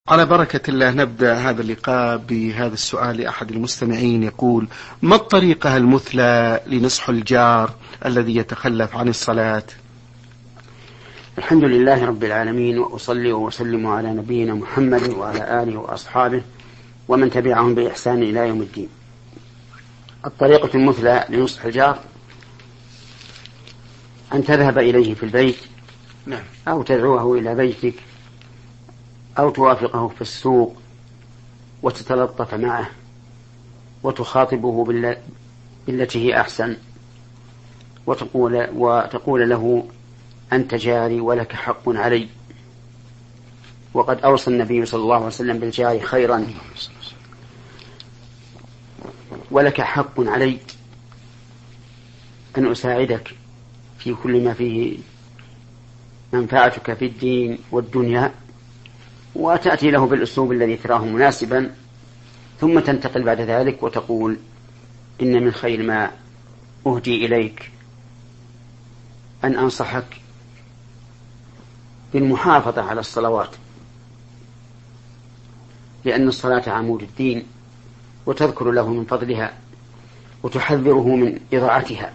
على بركة الله نبدأ هذا اللقاء بهذا السؤال لأحد المستمعين يقول: ما الطريقة المثلى لنصح الجار الذي يتخلف عن الصلاة؟ الحمد لله رب العالمين، وأصلي وأسلم على نبينا محمد وعلى آله وأصحابه ومن تبعهم بإحسان إلى يوم الدين. الطريقة المثلى لنصح الجار أن تذهب إليه في البيت، أو تدعوه إلى بيتك، أو توافقه في السوق وتتلطف معه وتخاطبه بالتي هي أحسن، وتقول له: أنت جاري ولك حق علي. وقد أوصى النبي صلى الله عليه وسلم بالجار خيرا: ولك حق علي أن أساعدك في كل ما فيه منفعتك في الدين والدنيا. وتأتي له بالأسلوب الذي تراه مناسبا، ثم تنتقل بعد ذلك وتقول: إن من خير ما أهدي إليك أن أنصحك بالمحافظة على الصلوات، لأن الصلاة عمود الدين، وتذكر له من فضلها وتحذره من إضاعتها.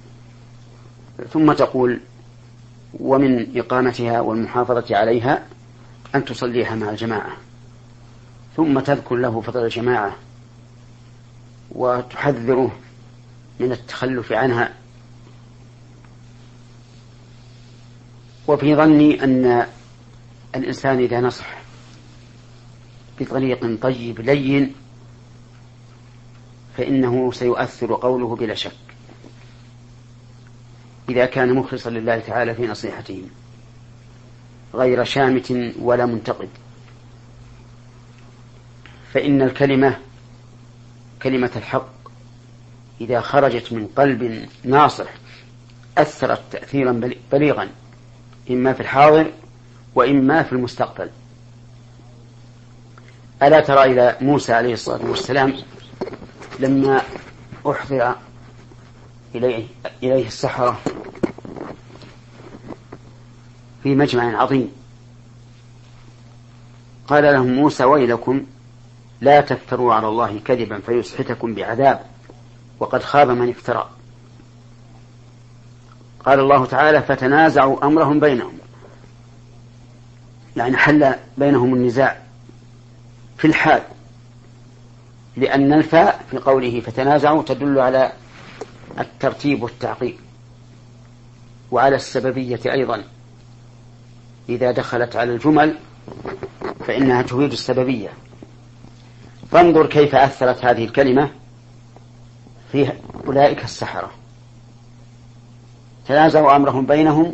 ثم تقول: ومن إقامتها والمحافظة عليها أن تصليها مع الجماعة. ثم تذكر له فضل الجماعة وتحذره من التخلف عنها. وفي ظني أن الإنسان إذا نصح بطريق طيب لين فإنه سيؤثر قوله بلا شك، إذا كان مخلصا لله تعالى في نصيحته غير شامت ولا منتقد. فإن الكلمة، كلمة الحق، إذا خرجت من قلب ناصح أثرت تأثيرا بليغا، إما في الحاضر وإما في المستقبل. ألا ترى إلى موسى عليه الصلاة والسلام لما أحضر إليه السحرة في مجمع عظيم، قال لهم موسى: ويلكم لا تفتروا على الله كذبا فيسحتكم بعذاب وقد خاب من افترى. قال الله تعالى: فتنازعوا أمرهم بينهم، يعني حل بينهم النزاع في الحال، لأن الفاء في قوله فتنازعوا تدل على الترتيب والتعقيب وعلى السببية أيضا. إذا دخلت على الجمل فإنها تفيد السببية. فانظر كيف أثرت هذه الكلمة في أولئك السحرة. تنازعوا أمرهم بينهم،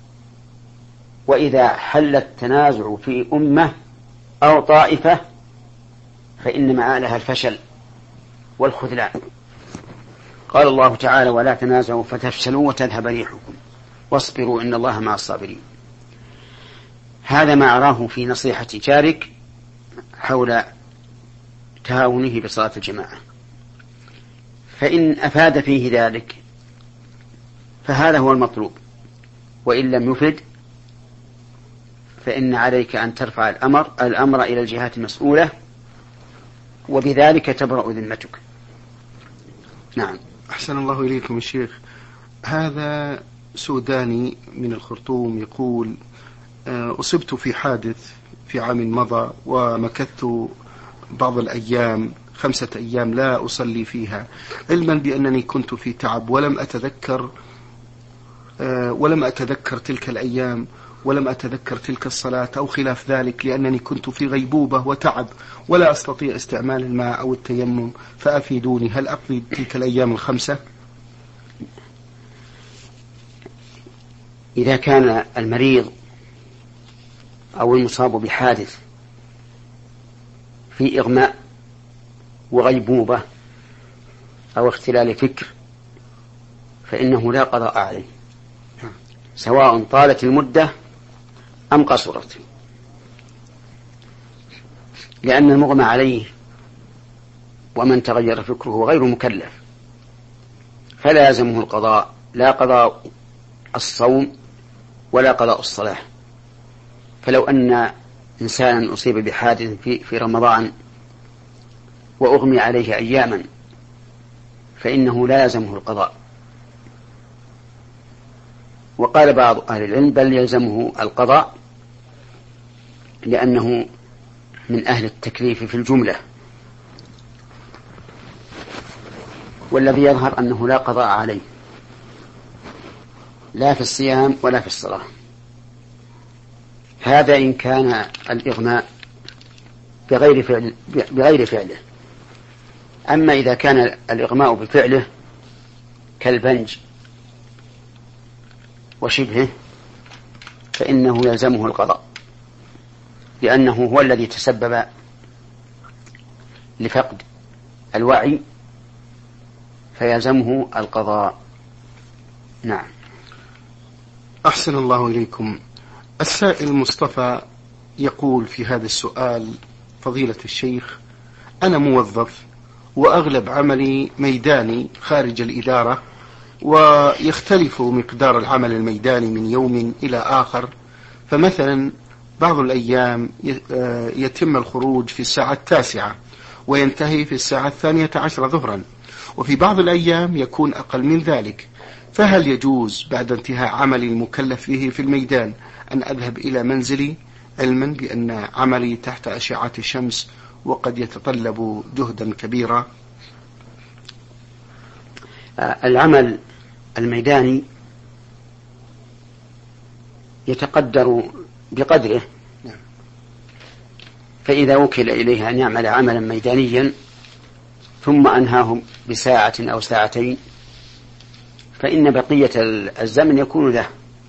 وإذا حل التنازع في أمة أو طائفة فإن مآلها الفشل والخذلان. قال الله تعالى: ولا تنازعوا فتفشلوا وتذهب ريحكم واصبروا إن الله مع الصابرين. هذا ما أراه في نصيحة جارك حول تهاونه بصلاة الجماعة. فإن أفاد فيه ذلك فهذا هو المطلوب، وإن لم يفد فإن عليك أن ترفع الأمر إلى الجهات المسؤولة، وبذلك تبرأ ذمتك. نعم. أحسن الله إليكم الشيخ. هذا سوداني من الخرطوم يقول: أصبت في حادث في عام مضى، ومكثت بعض الأيام 5 أيام لا أصلي فيها، علما بأنني كنت في تعب ولم أتذكر تلك الأيام، ولم أتذكر تلك الصلاة أو خلاف ذلك، لأنني كنت في غيبوبة وتعب ولا أستطيع استعمال الماء أو التيمم، فأفيدوني، هل أقضي تلك الأيام 5؟ إذا كان المريض أو المصاب بحادث في إغماء وغيبوبة أو اختلال فكر فإنه لا قضاء عليه، سواء طالت المدة أم قصرت، لأن المغمى عليه ومن تغير فكره غير مكلف، فلا يلزمه القضاء، لا قضاء الصوم ولا قضاء الصلاة. فلو أن إنسانا أصيب بحادث في رمضان وأغمي عليه أياما فإنه لا يلزمه القضاء. وقال بعض أهل العلم بل يلزمه القضاء لأنه من أهل التكليف في الجملة، والذي يظهر أنه لا قضاء عليه لا في الصيام ولا في الصلاة. هذا إن كان الإغماء بغير فعله. أما إذا كان الإغماء بفعله كالبنج وشبهه فإنه يلزمه القضاء، لأنه هو الذي تسبب لفقد الوعي فيلزمه القضاء. نعم. أحسن الله إليكم. السائل مصطفى يقول في هذا السؤال: فضيلة الشيخ، أنا موظف وأغلب عملي ميداني خارج الإدارة، ويختلف مقدار العمل الميداني من يوم إلى آخر، فمثلا بعض الأيام يتم الخروج في الساعة 9 وينتهي في الساعة 12 ظهرا، وفي بعض الأيام يكون أقل من ذلك، فهل يجوز بعد انتهاء عملي المكلف به في الميدان أن أذهب إلى منزلي، علما بأن عملي تحت أشعة الشمس وقد يتطلب جهدا كبيرا؟ العمل الميداني يتقدر بقدره، فإذا وكل إليه أن يعمل عملا ميدانيا ثم أنهاه بساعة أو ساعتين فإن بقية الزمن يكون له،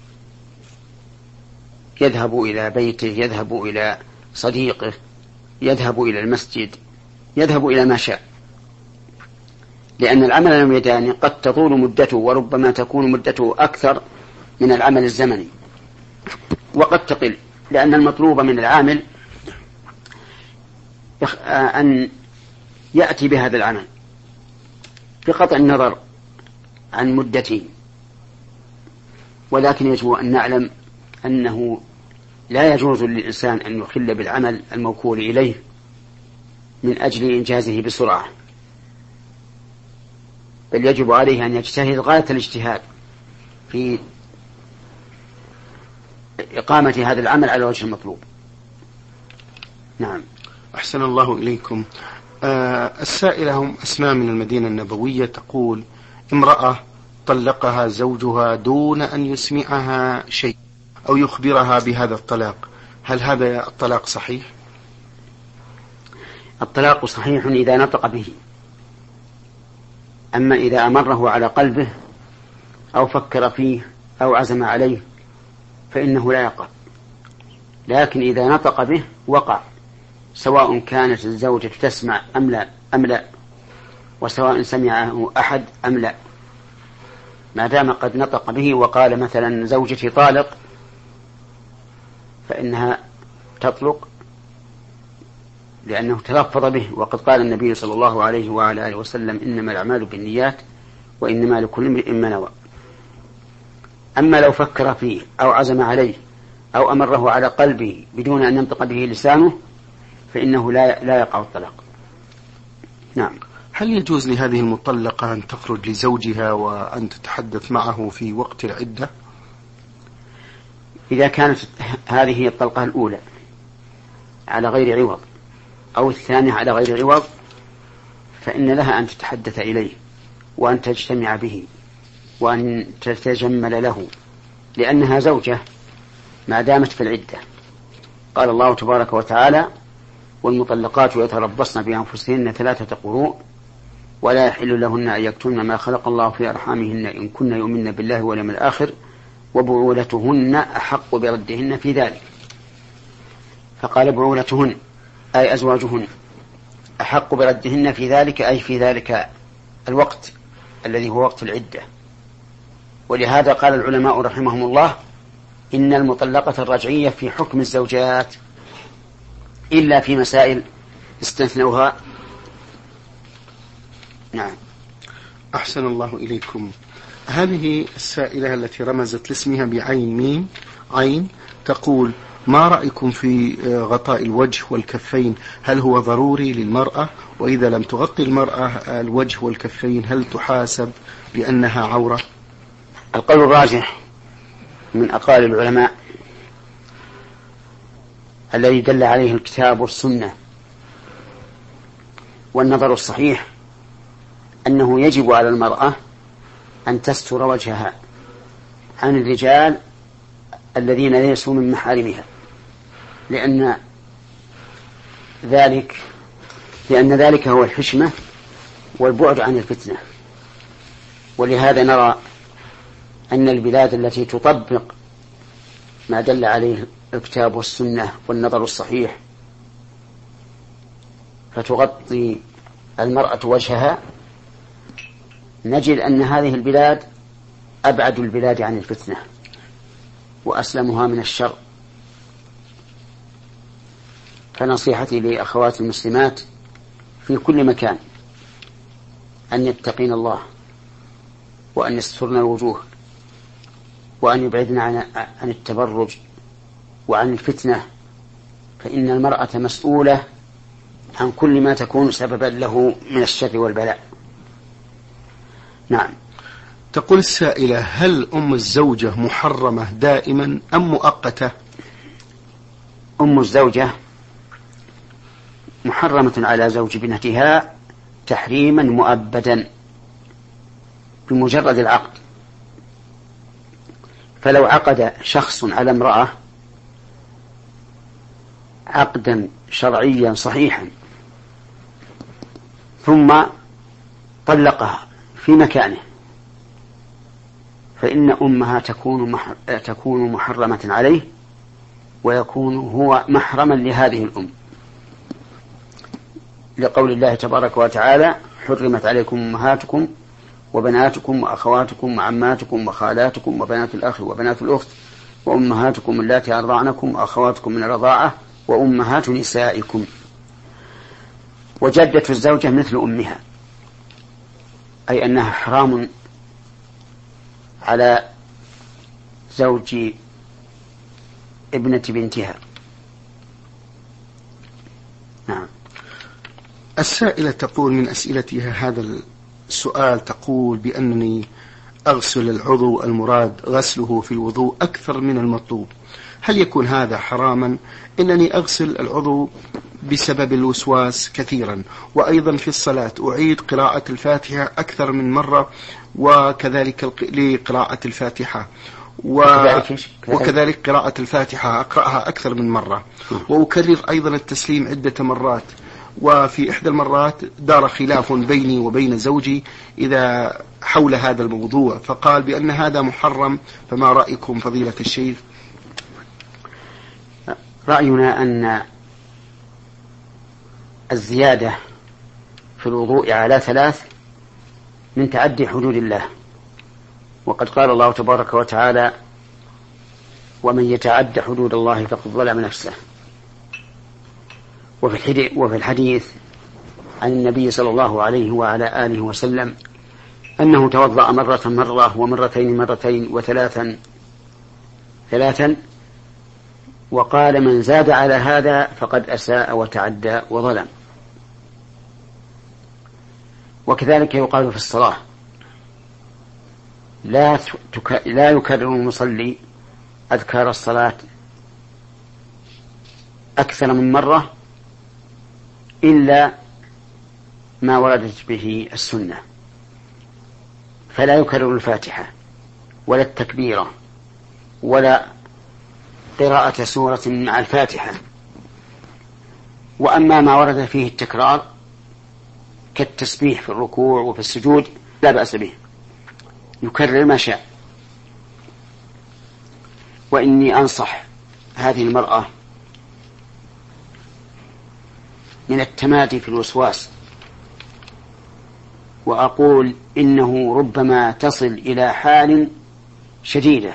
يذهب إلى بيته، يذهب إلى صديقه، يذهب إلى المسجد، يذهب إلى ما شاء، لأن العمل الميداني قد تطول مدته وربما تكون مدته أكثر من العمل الزمني، وقد تقل، لأن المطلوب من العامل أن يأتي بهذا العمل بقطع النظر عن مدته. ولكن يجب أن نعلم أنه لا يجوز للإنسان أن يخل بالعمل الموكول إليه من أجل إنجازه بسرعة، بل يجب عليه أن يجتهد غاية الاجتهاد في إقامة هذا العمل على وجه المطلوب. نعم. أحسن الله إليكم. السائلة هم أسماء من المدينة النبوية، تقول: امرأة طلقها زوجها دون أن يسمعها شيء أو يخبرها بهذا الطلاق، هل هذا الطلاق صحيح؟ الطلاق صحيح إذا نطق به، أما إذا أمره على قلبه أو فكر فيه أو عزم عليه فإنه لا يقع، لكن إذا نطق به وقع، سواء كانت الزوجة تسمع أم لا، وسواء سمعه أحد أم لا، ما دام قد نطق به وقال مثلا زوجتي طالق فإنها تطلق، لأنه تلفظ به، وقد قال النبي صلى الله عليه وعلى آله وسلم: إنما الأعمال بالنيات وإنما لكل امرئ ما نوى. أما لو فكر فيه أو عزم عليه أو أمره على قلبه بدون أن ينطق به لسانه فإنه لا يقع الطلاق. نعم. هل يجوز لهذه المطلقة أن تخرج لزوجها وأن تتحدث معه في وقت العدة؟ إذا كانت هذه هي الطلقة الأولى على غير عوض أو الثانية على غير عوض فإن لها أن تتحدث إليه وأن تجتمع به وأن تتجمل له، لأنها زوجة ما دامت في العدة. قال الله تبارك وتعالى: والمطلقات يتربصن بأنفسهن 3 قروء ولا يحل لهن أن يكتمن ما خلق الله في أرحامهن إن كن يؤمن بالله واليوم الآخر وبعولتهن أحق بردهن في ذلك. فقال بعولتهن أي أزواجهن أحق بردهن في ذلك، أي في ذلك الوقت الذي هو وقت العدة. ولهذا قال العلماء رحمهم الله: إن المطلقة الرجعية في حكم الزوجات إلا في مسائل استثنوها. نعم. أحسن الله إليكم. هذه السائلة التي رمزت لاسمها بعين ميم عين تقول: ما رأيكم في غطاء الوجه والكفين؟ هل هو ضروري للمرأة؟ وإذا لم تغطي المرأة الوجه والكفين هل تحاسب لأنها عورة؟ القول الراجح من أقوال العلماء الذي دل عليه الكتاب والسنة والنظر الصحيح أنه يجب على المرأة أن تستر وجهها عن الرجال الذين ليسوا من محارمها، لأن ذلك هو الحشمة والبعد عن الفتنة. ولهذا نرى أن البلاد التي تطبق ما دل عليه الكتاب والسنة والنظر الصحيح فتغطي المرأة وجهها، نجد أن هذه البلاد أبعد البلاد عن الفتنة وأسلمها من الشر. فنصيحتي لأخوات المسلمات في كل مكان أن يتقين الله وأن يسترن الوجوه وأن يبعدن عن التبرج وعن الفتنة، فإن المرأة مسؤولة عن كل ما تكون سببا له من الشر والبلاء. نعم. تقول السائلة: هل أم الزوجة محرمة دائما أم مؤقتة؟ أم الزوجة محرمة على زوج ابنتها تحريما مؤبدا بمجرد العقد. فلو عقد شخص على امرأة عقدا شرعيا صحيحا ثم طلقها في مكانه فإن أمها تكون محرمة عليه ويكون هو محرما لهذه الأم، لقول الله تبارك وتعالى: حرمت عليكم أمهاتكم وبناتكم وأخواتكم وعماتكم وخالاتكم وبنات الأخ وبنات الأخت وأمهاتكم اللاتي أرضعنكم وأخواتكم من الرضاعة وأمهات نسائكم. وجدة الزوجة مثل أمها، أي أنها حرام على زوج ابنة بنتها. نعم. السائلة تقول من أسئلتها هذا السؤال، تقول بأنني أغسل العضو المراد غسله في الوضوء أكثر من المطلوب، هل يكون هذا حراما؟ إنني أغسل العضو بسبب الوسواس كثيرا، وأيضا في الصلاة أعيد قراءة الفاتحة أكثر من مرة، وكذلك لقراءة الفاتحة وكذلك قراءة الفاتحة أقرأها أكثر من مرة، وأكرر أيضا التسليم عدة مرات. وفي إحدى المرات دار خلاف بيني وبين زوجي إذا حول هذا الموضوع، فقال بأن هذا محرم، فما رأيكم فضيلة الشيخ؟ رأينا أن الزيادة في الوضوء على 3 من تعدي حدود الله، وقد قال الله تبارك وتعالى: ومن يتعد حدود الله فقد ظلم نفسه. وفي الحديث عن النبي صلى الله عليه وعلى آله وسلم أنه توضأ مرة ومرتين وثلاثا، وقال: من زاد على هذا فقد أساء وتعدى وظلم. وكذلك يقال في الصلاة: لا يكرر المصلي أذكار الصلاة أكثر من مرة إلا ما وردت به السنة، فلا يكرر الفاتحة ولا التكبيرة ولا قراءة سورة مع الفاتحة. وأما ما ورد فيه التكرار كالتسبيح في الركوع وفي السجود لا بأس به، يكرر ما شاء. وإني أنصح هذه المرأة من التمادي في الوسواس، وأقول إنه ربما تصل إلى حال شديدة،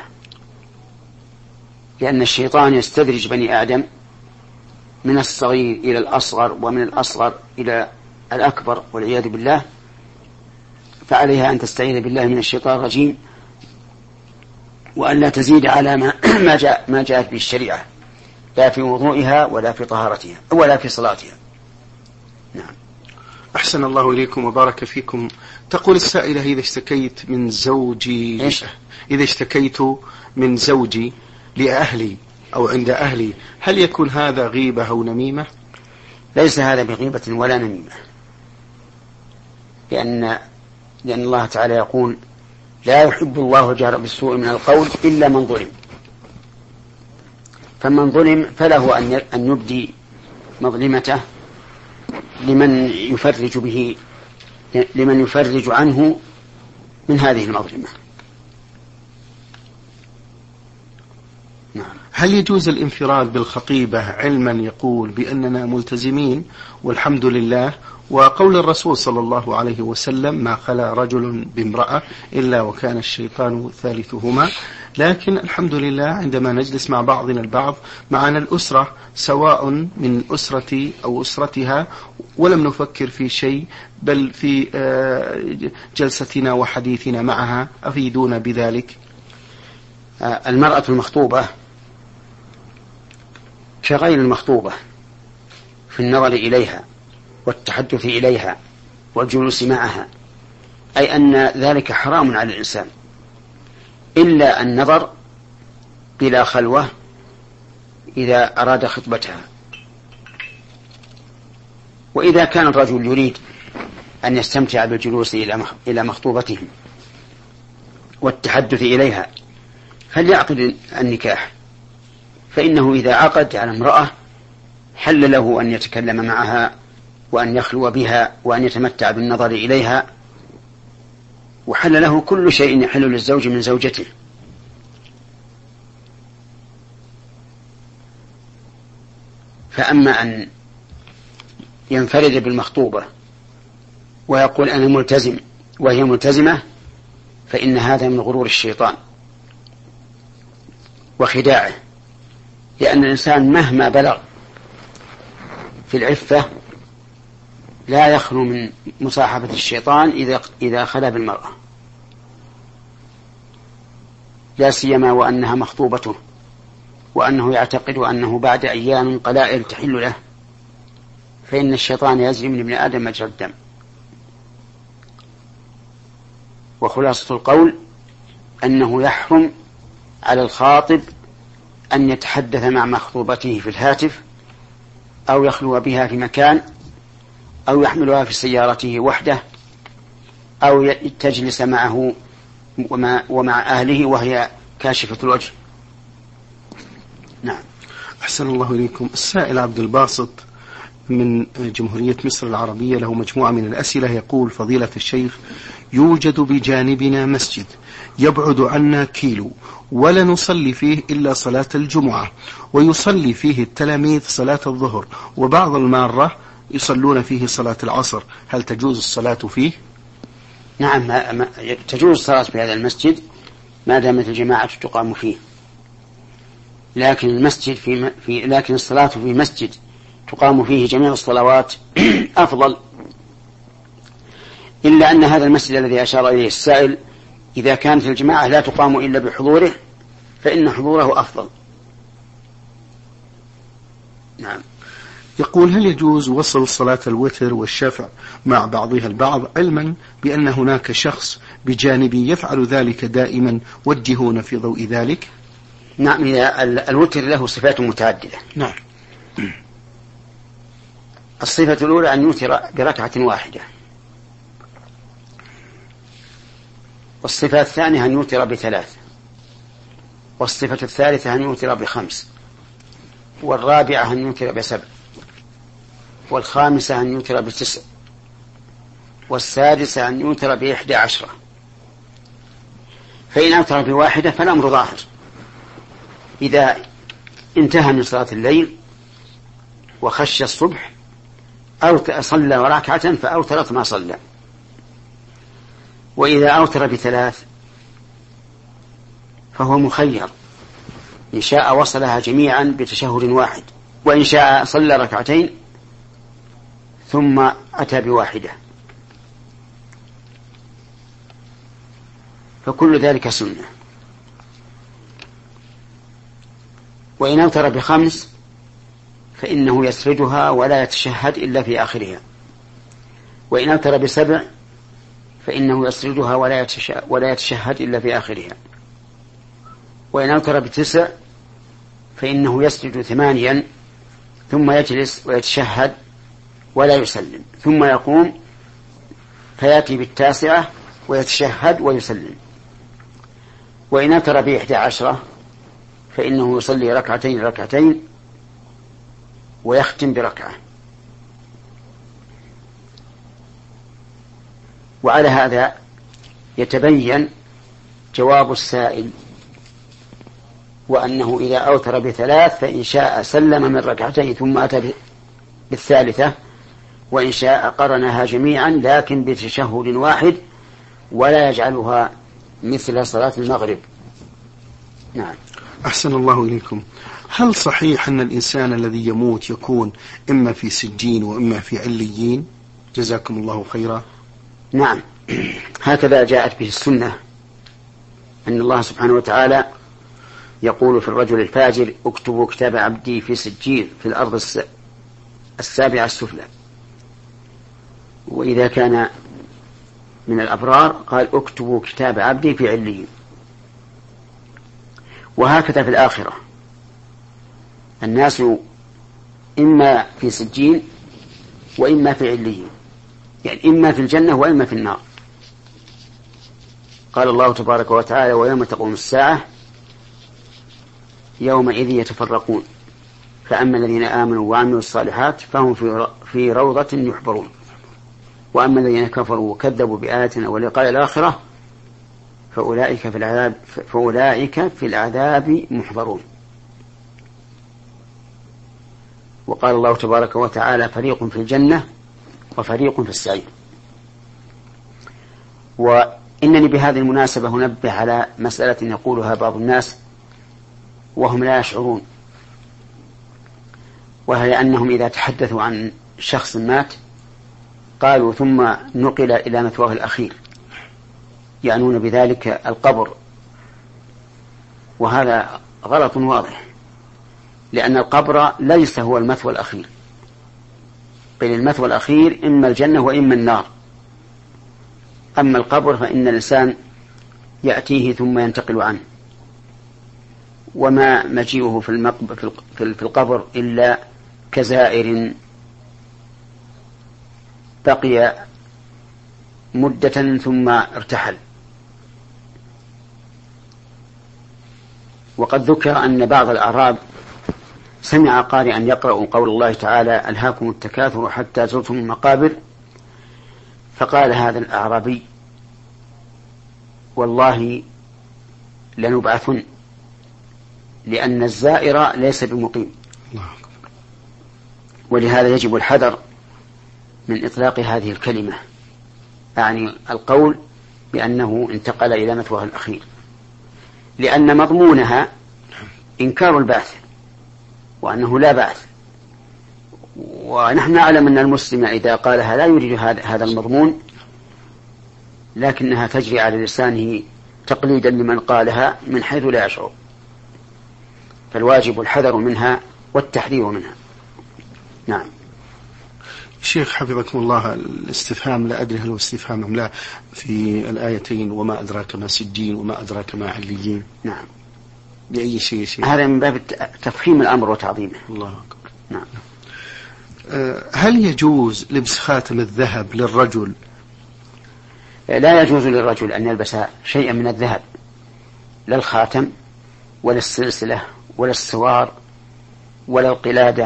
لأن الشيطان يستدرج بني آدم من الصغير إلى الأصغر ومن الأصغر إلى الأكبر والعياذ بالله. فعليها أن تستعيذ بالله من الشيطان الرجيم، وأن لا تزيد على ما جاءت به الشريعة. لا في وضوئها ولا في طهارتها ولا في صلاتها. نعم. أحسن الله إليكم وبارك فيكم. تقول السائلة: إذا اشتكيت من زوجي لأهلي أو عند أهلي، هل يكون هذا غيبة أو نميمة؟ ليس هذا بغيبة ولا نميمة، لأن الله تعالى يقول: لا يحب الله الجهر بالسوء من القول إلا من ظلم. فمن ظلم فله أن يبدي مظلمته لمن يفرج عنه من هذه المظلمة. نعم. هل يجوز الانفراد بالخطيبة علما يقول بأننا ملتزمين والحمد لله، وقول الرسول صلى الله عليه وسلم: ما خلا رجل بامرأة إلا وكان الشيطان ثالثهما، لكن الحمد لله عندما نجلس مع بعضنا البعض معنا الأسرة سواء من أسرتي أو أسرتها ولم نفكر في شيء بل في جلستنا وحديثنا معها، أفيدونا بذلك. المرأة المخطوبة كغير المخطوبة في النظر إليها والتحدث إليها والجلوس معها، أي أن ذلك حرام على الإنسان إلا النظر بلا خلوة إذا أراد خطبتها. وإذا كان الرجل يريد أن يستمتع بالجلوس إلى مخطوبته والتحدث إليها فليعقد النكاح، فإنه إذا عقد على امرأة حل له أن يتكلم معها وأن يخلو بها وأن يتمتع بالنظر إليها، وحل له كل شيء يحل للزوج من زوجته. فأما أن ينفرد بالمخطوبة ويقول أنا ملتزم وهي ملتزمة فإن هذا من غرور الشيطان وخداعه، لأن الإنسان مهما بلغ في العفة لا يخلو من مصاحبة الشيطان إذا خلا بالمرأة، لا سيما وأنها مخطوبته وأنه يعتقد أنه بعد أيام قلائل تحل له، فإن الشيطان يجري من ابن آدم مجرى الدم. وخلاصة القول أنه يحرم على الخاطب أن يتحدث مع مخطوبته في الهاتف أو يخلو بها في مكان أو يحملها في سيارته وحده أو تجلس معه ومع أهله وهي كاشفة الوجه. نعم. أحسن الله إليكم. السائل عبد الباسط من جمهورية مصر العربية له مجموعة من الأسئلة، يقول: فضيلة الشيخ، يوجد بجانبنا مسجد يبعد عنا كيلو ولا نصلي فيه إلا صلاة الجمعة، ويصلي فيه التلاميذ صلاة الظهر، وبعض المارة يصلون فيه صلاة العصر، هل تجوز الصلاة فيه؟ نعم، تجوز الصلاة في هذا المسجد ما دامت الجماعة تقام فيه، لكن المسجد لكن الصلاة في مسجد تقام فيه جميع الصلوات أفضل، إلا أن هذا المسجد الذي أشار إليه السائل إذا كانت الجماعة لا تقام إلا بحضوره فإن حضوره أفضل. نعم. يقول: هل يجوز وصل صلاة الوتر والشفع مع بعضها البعض، علما بأن هناك شخص بجانبي يفعل ذلك دائما، وجهونا في ضوء ذلك؟ نعم، الوتر له صفات متعددة. نعم. الصفة الأولى أن يوتر بركعة واحدة، والصفة الثانية أن يوتر بثلاث، والصفة الثالثة أن يوتر ب5، والرابعة أن يوتر ب7، والخامسة أن يوتر ب9، والسادسة أن يوتر ب11. فإن أوتر بواحدة فالأمر ظاهر، إذا انتهى من صلاة الليل وخشى الصبح أو صلى ركعة فأوترت ما صلى. وإذا أوتر ب3 فهو مخير، إن شاء وصلها جميعا بتشهد واحد، وإن شاء صلى ركعتين ثم أتى بواحدة، فكل ذلك سنة. وإن أوتر ب5 فإنه يسردها ولا يتشهد إلا في آخرها، وإن أوتر ب7 فإنه يسردها ولا يتشهد إلا في آخرها، وإن أوتر ب9 فإنه يسجد 8 ثم يجلس ويتشهد ولا يسلم، ثم يقوم فيأتي ب9 ويتشهد ويسلم. وإن أوتر ب11 فإنه يصلي ركعتين ويختم بركعة. وعلى هذا يتبين جواب السائل، وأنه إذا أوتر ب3 فإن شاء سلم من ركعتين ثم أتى ب3، وإن شاء قرنها جميعا لكن بتشهد واحد ولا يجعلها مثل صلاة المغرب. نعم. أحسن الله إليكم. هل صحيح أن الإنسان الذي يموت يكون إما في سجين وإما في عليين؟ جزاكم الله خيرا. نعم، هكذا جاءت به السنة، أن الله سبحانه وتعالى يقول في الرجل الفاجر: اكتبوا كتاب عبدي في سجين في الأرض 7 السفلى. وإذا كان من الأبرار قال: اكتبوا كتاب عبدي في عليين. وهكذا في الآخرة الناس إما في سجين وإما في عليين، يعني إما في الجنة وإما في النار. قال الله تبارك وتعالى: ويوم تقوم الساعة يومئذ يتفرقون فأما الذين آمنوا وعملوا الصالحات فهم في روضة يحبرون، وأما الذين كفروا وكذبوا بآياتنا ولقاء الآخرة فأولئك في العذاب محضرون. وقال الله تبارك وتعالى: فريق في الجنة وفريق في السعير. وإنني بهذه المناسبة هنبه على مسألة يقولها بعض الناس وهم لا يشعرون، وهي أنهم إذا تحدثوا عن شخص مات قالوا ثم نقل إلى مثواه الأخير، يعنون بذلك القبر، وهذا غلط واضح، لأن القبر ليس هو المثوى الأخير، بل المثوى الأخير إما الجنة وإما النار. أما القبر فإن الإنسان يأتيه ثم ينتقل عنه، وما مجيئه في القبر إلا كزائر بقي مدة ثم ارتحل. وقد ذكر أن بعض الأعراب سمع قارئا يقرأ قول الله تعالى: ألهاكم التكاثر حتى زرتم المقابر، فقال هذا الأعرابي: والله لنبعثن، لأن الزائر ليس بمقيم. ولهذا يجب الحذر من إطلاق هذه الكلمة، يعني القول بأنه انتقل إلى مثواه الأخير، لأن مضمونها إنكار البعث وأنه لا بعث. ونحن نعلم أن المسلم إذا قالها لا يريد هذا المضمون، لكنها تجري على لسانه تقليدا لمن قالها من حيث لا يشعر، فالواجب الحذر منها والتحذير منها. نعم. شيخ حفظكم الله، الاستفهام لا أدري هل هو استفهام أم لا في الآيتين: وما أدراك ما سجين وما أدراك ما عليين. نعم. بأي شيء؟ هذا من باب تفخيم الأمر وتعظيمه. الله أكبر. نعم. هل يجوز لبس خاتم الذهب للرجل؟ لا يجوز للرجل أن يلبس شيئا من الذهب، لا الخاتم ولا السلسلة ولا السوار ولا القلادة،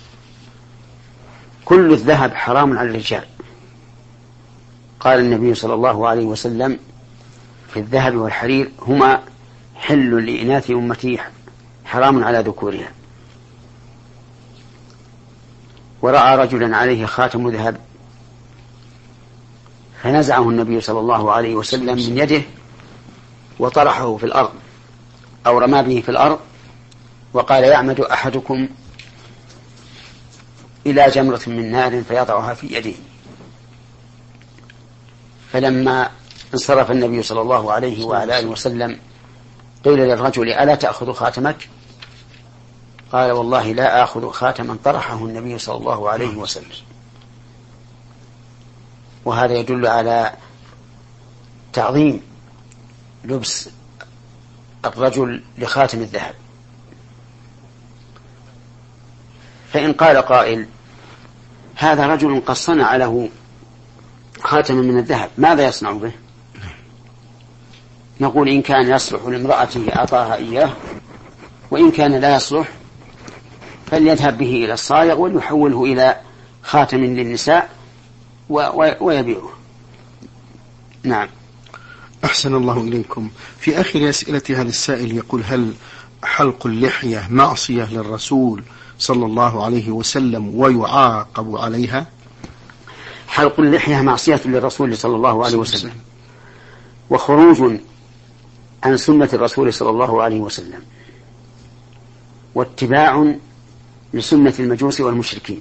كل الذهب حرام على الرجال. قال النبي صلى الله عليه وسلم: في الذهب والحرير هما حل لإناث أمتي حرام على ذكورها. ورأى رجلا عليه خاتم ذهب فنزعه النبي صلى الله عليه وسلم من يده وطرحه في الأرض أو رمى به في الأرض، وقال: يعمد أحدكم إلى جمرة من نار فيضعها في يده. فلما انصرف النبي صلى الله عليه وعلى آله وسلم قيل للرجل: ألا تأخذ خاتمك؟ قال والله لا آخذ خاتما طرحه النبي صلى الله عليه وسلم. وهذا يدل على تعظيم لبس الرجل لخاتم الذهب. فإن قال قائل هذا رجل قد صنع له خاتما من الذهب ماذا يصنع به؟ نقول إن كان يصلح لامرأته أعطاها إياه، وإن كان لا يصلح فليذهب به إلى الصائغ وليحوله إلى خاتم للنساء ويبيعه. نعم. أحسن الله إليكم. في آخر أسئلة هذا السائل يقول هل حلق اللحية معصية للرسول صلى الله عليه وسلم ويعاقب عليها؟ حلق اللحية معصية للرسول صلى الله عليه وسلم وخروج عن سنة الرسول صلى الله عليه وسلم واتباع لسنة المجوس والمشركين.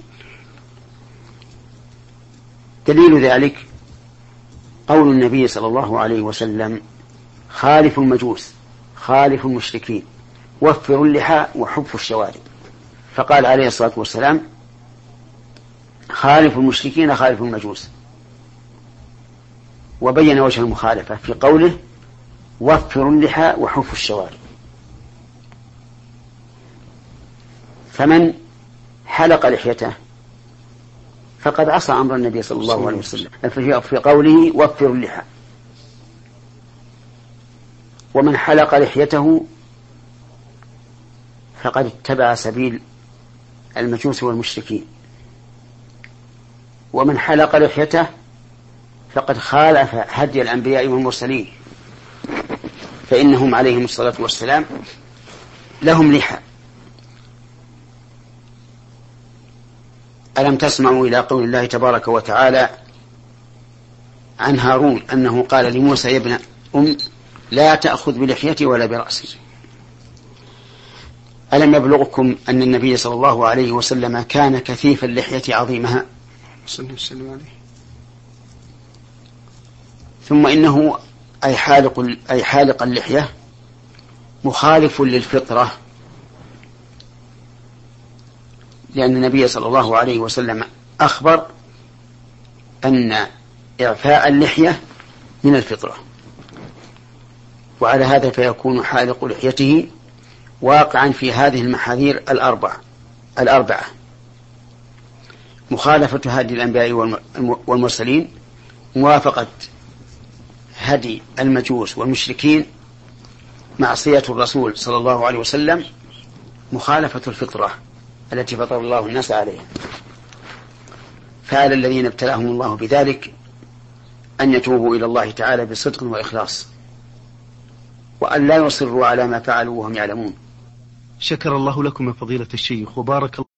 دليل ذلك قول النبي صلى الله عليه وسلم خالفوا المجوس خالفوا المشركين وفروا اللحى وحفوا الشوارب. فقال عليه الصلاة والسلام خالفوا المشركين خالفوا المجوس، وبين وجه المخالفة في قوله وفروا اللحى وحفوا الشوارب. فمن حلق لحيته فقد عصى أمر النبي صلى الله عليه وسلم في قوله وفروا اللحى، ومن حلق لحيته فقد اتبع سبيل المجوس والمشركين، ومن حلق لحيته فقد خالف هدي الأنبياء والمرسلين، فإنهم عليهم الصلاة والسلام لهم لحى. ألم تسمعوا إلى قول الله تبارك وتعالى عن هارون أنه قال لموسى يا ابن لا تأخذ بلحيتي ولا برأسي. ألم يبلغكم أن النبي صلى الله عليه وسلم كان كثيف اللحية عظيمها؟ ثم إنه أي حالق اللحية مخالف للفطرة، لأن النبي صلى الله عليه وسلم أخبر أن إعفاء اللحية من الفطرة، وعلى هذا فيكون حالق لحيته واقعا في هذه المحاذير الأربعة: مخالفة هدي الأنبياء والمرسلين، موافقة هدي المجوس والمشركين، معصية الرسول صلى الله عليه وسلم، مخالفة الفطرة التي فطر الله الناس عليها. فعلى الذين ابتلاهم الله بذلك أن يتوبوا إلى الله تعالى بصدق وإخلاص، وأن لا يصروا على ما فعلوا وهم يعلمون. شكر الله لكم يا فضيلة الشيخ وبارك الله